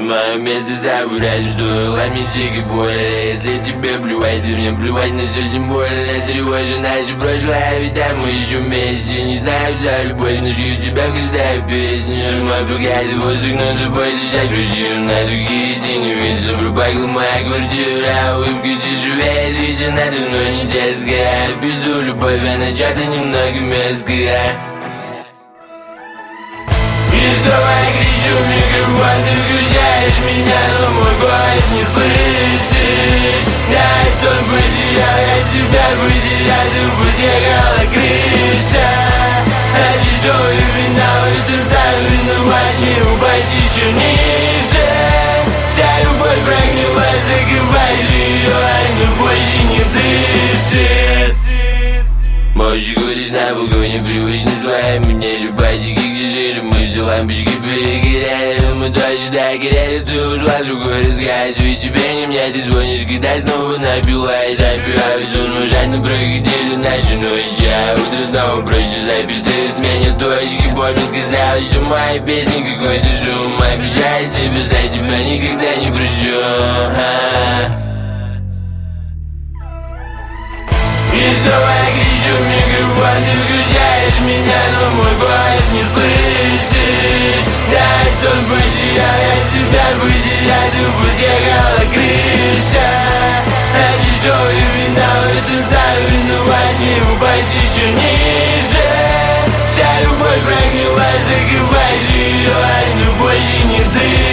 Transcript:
моем месте с тобой рядом, стоило мне дикой боли. Если тебе плевать, ты мне плевать на все, тем более тревожит наше прошлое. Ведь там мы еще вместе, не знаю за любовь, но жью тебя в каждой песне. Мой богатый воздух, но тупой дышать грузину на другие синие вещи. Пропахла моя квартира, улыбка тяжелее, отвечу на то, но не детская. В пизду любовь, а начата немного мерзкая. И снова я кричу в микрофон, ты включаешь меня, но мой голос не слышишь. Я сон потерял, я тебя потерял, тупо съехала крыша. А дешевый финал, это сам виноват, не упасть еще ниже. Вся любовь прогнила, закрываешь ее, но больше не дышит. Можешь говорить на балконе, привычный своим мне любатики, где жили мы, все лампочки перегорели. Мы тоже догорели, ты ушла в другой разгаз. Ведь тебе не мне, ты звонишь, когда снова напилась. Опираюсь, сон ужасно проходили наши ночи, а утро снова проще запить. Ты сменит точки, боль мне сказала, что мои песни какой-то шум. Обещаю себе, за тебя никогда не прощу. И снова я кричу в микрофон, ты включаешь меня, но мой голос не слышишь. Да, сон потерял, я себя потерял, тупо съехала крыша. А дешевый финал, это сам виноват, не упасть еще ниже. Вся любовь прогнила, закрываешь ее, но больше не дышишь.